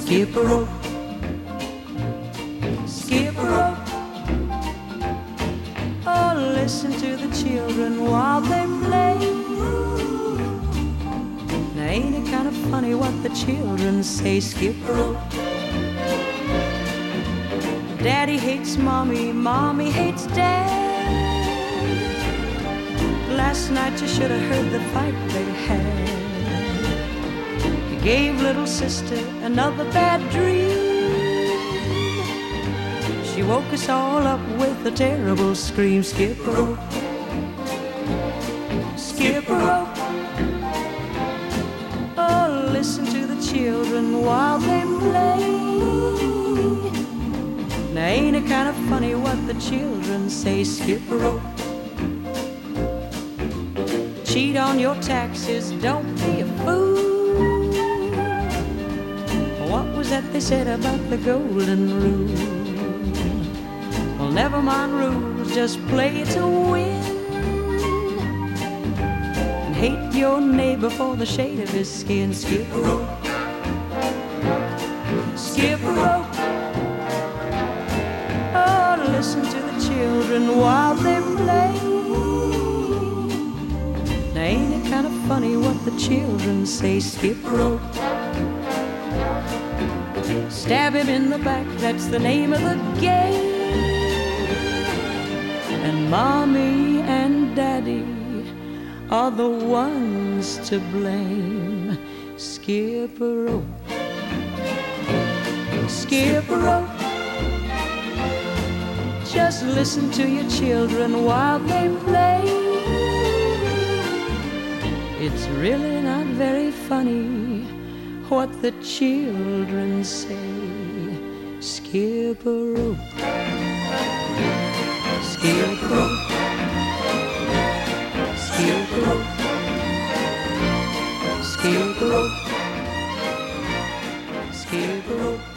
skip rope, skip rope. Oh, listen to the children while they play. Now ain't it kind of funny what the children say? Skip rope. Daddy hates mommy, mommy hates dad. Last night you should have heard the fight they had. He gave little sister another bad dream. She woke us all up with a terrible scream. Skip rope, skip rope. Oh, listen to the children while they play. Now ain't it kind of funny what the children say? Skip rope. Cheat on your taxes, don't be a fool. What was that they said about the golden rule? Well, never mind rules, just play to win. And hate your neighbor for the shade of his skin. Skip rope, skip rope. Oh, listen to the children while they play. Now ain't it kind of funny what the children say? Skip rope. Stab him in the back, that's the name of the game. And mommy and daddy are the ones to blame. Skip rope, skip rope. Just listen to your children while they play. It's really not very funny what the children say. Skip rope, skip rope, skip rope, skip rope, skip rope.